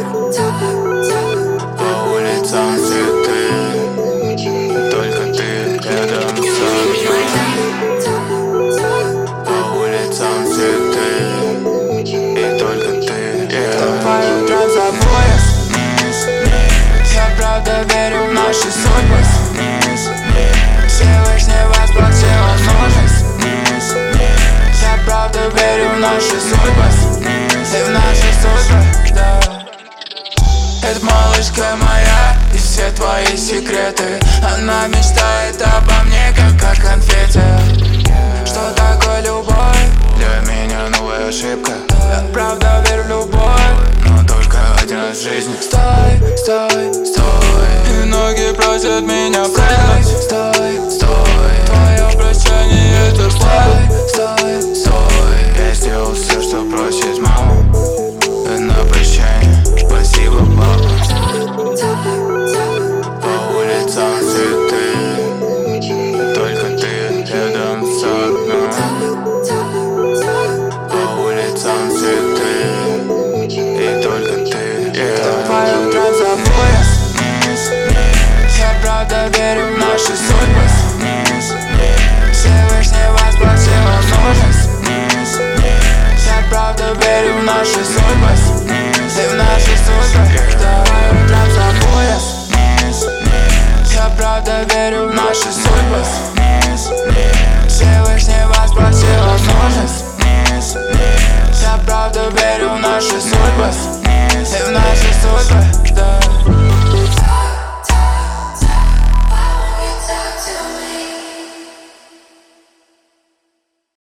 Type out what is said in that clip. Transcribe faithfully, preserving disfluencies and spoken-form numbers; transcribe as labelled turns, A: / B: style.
A: По улицам цветы, только ты рядом со мной. По улицам цветы, и только ты рядом.
B: Давай утро забудешь. Я правда верю в наши судьбы. Всевышний воплотил возможность. Я правда верю в наши судьбы. И в наши судьбы, да. Это малышка моя и все твои секреты. Она мечтает обо мне, как о конфете. Что такое любовь?
A: Для меня новая ошибка.
B: Я правда верю в любовь,
A: но только один раз в жизни.
B: Стой, стой, стой. И ноги просят меня прыгнуть. Стой, стой. Твое прощание это стой, стой, стой.
A: Я сделал все, что просит мама. На прощание, спасибо, папа. По улицам цветы, только ты рядом со мной. По улицам цветы, и только ты рядом.
B: Давай утро забудешь. Я правда верю в наши судьбы. Всевышний воплотил возможность. Я правда верю в наши судьбы. И в наши судьбы. Давай утром забудешь. Я правда верю в наши судьбы. Всевышний воплотил возможность. Я правда верю в наши судьбы.